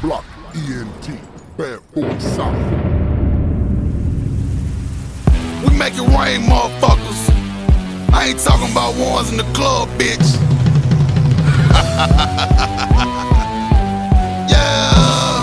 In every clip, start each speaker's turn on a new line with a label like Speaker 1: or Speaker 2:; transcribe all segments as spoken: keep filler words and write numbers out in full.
Speaker 1: Block, E N T, Bad Boy South.
Speaker 2: We make it rain, motherfuckers. I ain't talking about ones in the club, bitch. Yeah.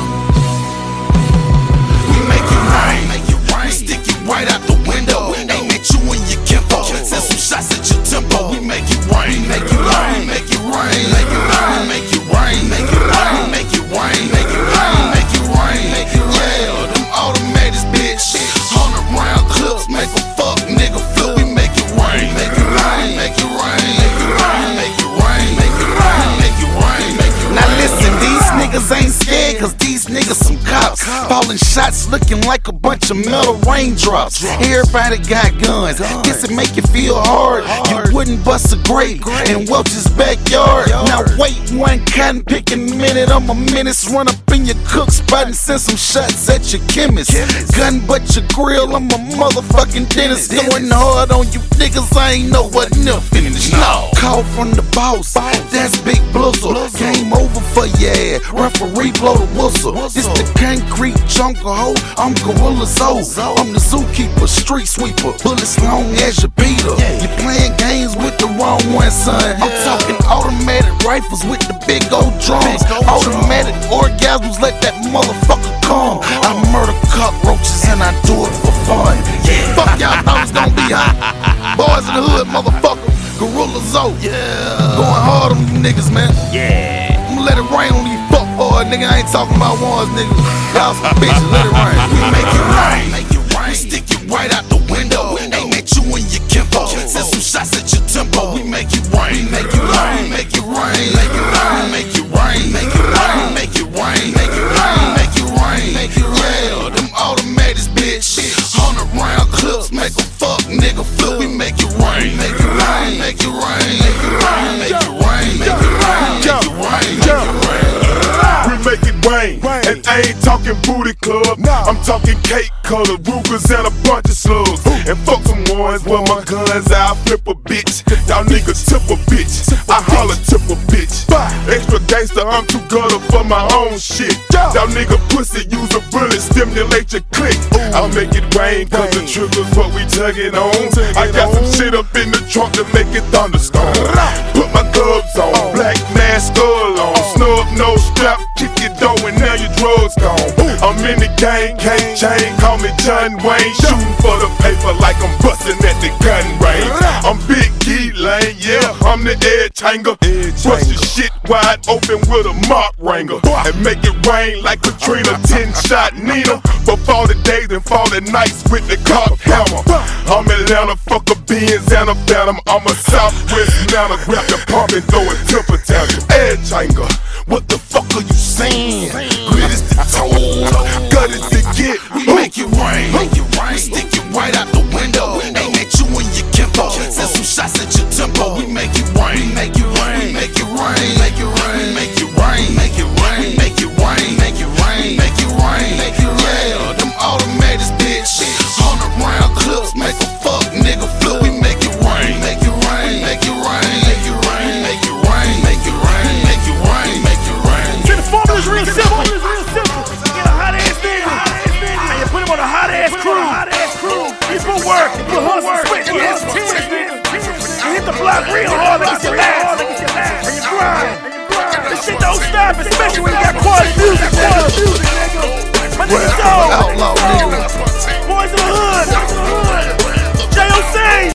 Speaker 2: We make it rain, make it rain. We stick it right out the window. Aim at you and your kinfolk. Send some shots at your tempo. We make it rain, make it rain, make it rain, make it rain, make it rain, make it rain, make it rain, make it rain, make it rain, make it rain. Yeah, them automatics, bitch. Hundred round clips make a fuck nigga flip. We make it rain, make it rain, make it rain, make it rain, make it rain, make it rain, make it rain, make it rain. Now listen, these niggas ain't scared, cause these niggas some cops. Falling shots looking like a bunch of metal raindrops. Everybody got guns, guess it make you feel hard. You wouldn't bust a grape in Welch's backyard. Now wait one cotton picking minute, I'm a menace. Run up in your cook spot and send some shots at your chemist. Gun but your grill, I'm a motherfucking dentist. Going hard on you niggas, I ain't know what near finish. No. Call from the boss, that's Big Blizzle. Came over for your ass, referee blow the whistle. This the concrete jungle hoe, I'm Gorilla Zoe. I'm the zookeeper, street sweeper, bullets long as your beater. You playing games with the wrong one, son. I'm talking automatic rifles with the big old drums. Automatic orgasms, let that motherfucker come. I murder cockroaches and I do it for fun. Yeah. Fuck y'all thought it's gonna be hot. Boys in the hood, motherfucker. Gorilla Zoe. Yeah. Going hard on you niggas, man. Yeah. I'ma let it rain on these fuck boys, nigga. I ain't talking about ones, nigga. Y'all some bitches, let it rain. We make it rain, make it rain. Stick it right out the window. Aim at you and your kinfolk. Send some shots at your tempo. We make it rain, make it rain, make it rain, make it rain, make it rain, make it rain, make it rain, make it rain, make it rain, make it rain. Yeah, them automatics, bitch. Hundred round clips make a fuck nigga flip. We make it rain, make it rain, make it rain, make it rain, make it rain, make it rain, make it rain, make it rain.
Speaker 3: We make it rain, and I ain't talking booty club. I'm talking cake color, Rugers and a bunch of slugs. And fuck some ones where my guns, I'll flip a bitch. Y'all niggas tip a bitch, I holler tip a bitch. Extra gangster, I'm too gutter for my own shit. Y'all nigga pussy, use a bullet, stimulate your click. I'll make it rain, cause the trigger's what we tugging on. I got some shit up in the trunk to make it thunderstorm. Put my gloves on, black mask, skull on. Snub, no strap, kick your door and now your drugs gone. I'm in the game, can't chain, call me John Wayne. Shooting for the paper like I'm busting at the gun range. I'm Big Key Lane, yeah, I'm the edge hanger. Bust your shit wide open with a mop wrangler. And make it rain like Katrina, ten shot Nina. For forty days and forty nights with the cop hammer. I'm Atlanta, fuck a Benz and a Phantom. I'm a Southwest Nana, grab the pump and throw a temper tantrum. Edge hanger, what the fuck are you saying? Grit is the tone, gut is the get.
Speaker 2: We make it rain, make it rain. We stick it right out the window. Aim at you and your kinfolk. Send some shots at your tempo. We make it rain, make it rain, make it rain, make it rain, make it rain, make it rain, make it rain, make it rain, make it rain, make it rain. Yeah, them automatics, bitch. Hundred round clips make a fuck nigga flip. We make it rain, make it rain, make it rain, make it rain, make it rain, make it rain, make it rain, make it rain.
Speaker 4: See, the formula's real simple. You get a hot ass nigga, and you put him on a hot ass crew. You put work, you put hustle, switch, you hit some tears, nigga. You hit the block real hard like it's your last, and you grind. This shit don't stop, especially when you got quality music, nigga. My nigga,
Speaker 2: Outlaw